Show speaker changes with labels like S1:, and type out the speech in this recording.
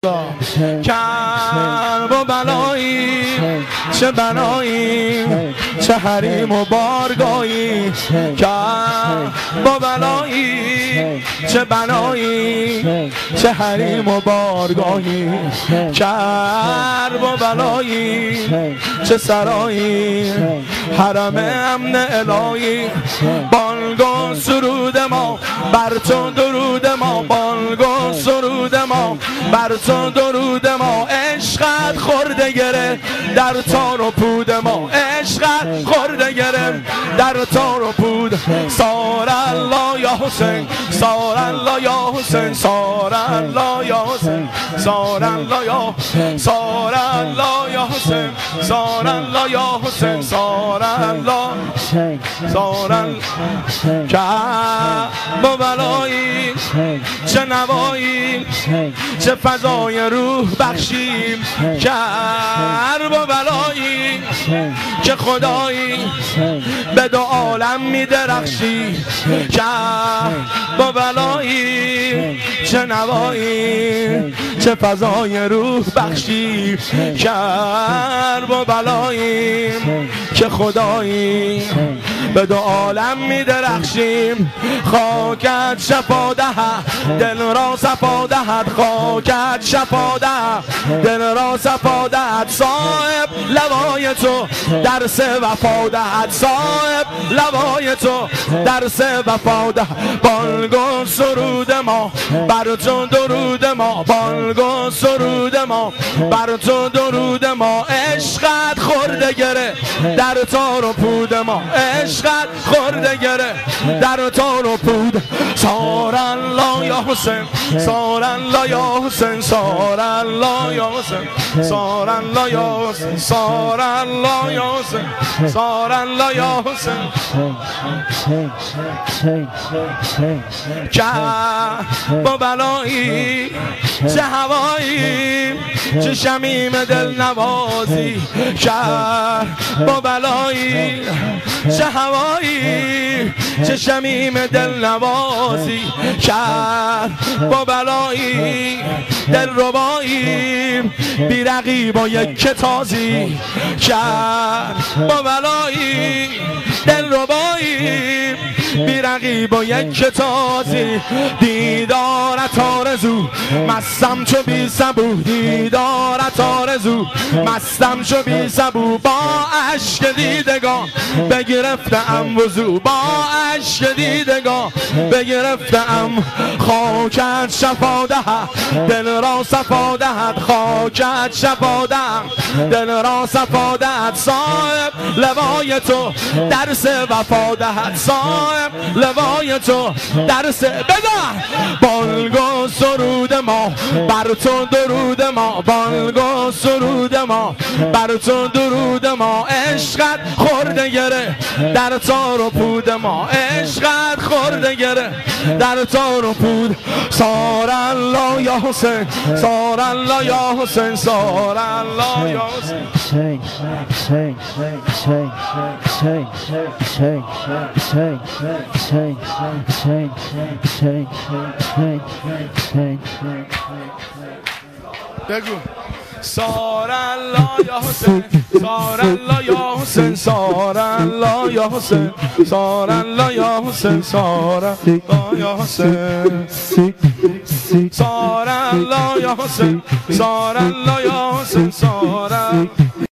S1: خدا کرب و بلایی چه بلایی چه حریم و بارگاهی کرب و بلایی چه بلایی چه حریم و بارگاهی کرب و بلایی چه سرایی حرم امن الهی بانگ و سرود ما بر تو درود ما بانگ و سرود ما بر تو درود ما عشقت خورده گره در تار و پود ما عشقت خورده گره در تار و پود سار الله یا حسین سار الله یا حسین سار الله یا حسین سار الله یا سار الله یا حسین سار الله یا حسین سار الله سار الله کرب و بلایی چه نوایی چه فضای روح بخشیم کرب و بلایی که خدایی به دو عالم می درخشی کرب و بلایی چه نوایی چه فضای روح بخشی کرب و بلایی که خدایی به دو عالم می درخشیم خاکت شفا دهد دل را صفا دهد خاکت شفا دهد دل را صفا دهد صاحب لوای تو درس وفا دهد صاحب لوای تو درس وفا دهد بانگ و سرود ما بر تو درود ما بانگ و سرود ما بر تو درود ما عشقت خورده گره در تار و پود ما عشقت خورده گره در تار و پود سار الله یا حسین سار الله یا حسین سار الله یا حسین سار الله یا حسین سار الله یا حسین سار الله یا حسین کرب و بلایی چه هوایی چه شمیم دل نوازی کرب و بلایی چه هوایی چه شمیم دل نوازی کرب و بلایی دل ربایی بی رقیب و یک تازی کرب و بلایی دل ربایی بی رقیب و یک تازی دیدارت آرزو مستم چو بی سبو دیدارت آرزو مستم چو بی سبو با عشق دیدگان بگرفتم وضو با عشق دیدگان بگرفتم خاکت شفا دهد دل را صفا دهد خاکت شفا دهد دل را صفا دهد صاحب لوای تو درس وفا دهد صاحب لوای تو درس بده بانگ و سرود ما بر تو درود ما بانگ و سرود ما بر تو درود ما عشقت خورده گره در تار و پود ما عشقت خورده گره در تار و پود سار الله یا حسین سار الله یا حسین سار الله یا حسین بگو سار الله یا حسین سار الله یا حسین سار الله یا حسین سار الله یا حسین سار الله یا حسین سار الله یا حسین سار الله یا حسین سار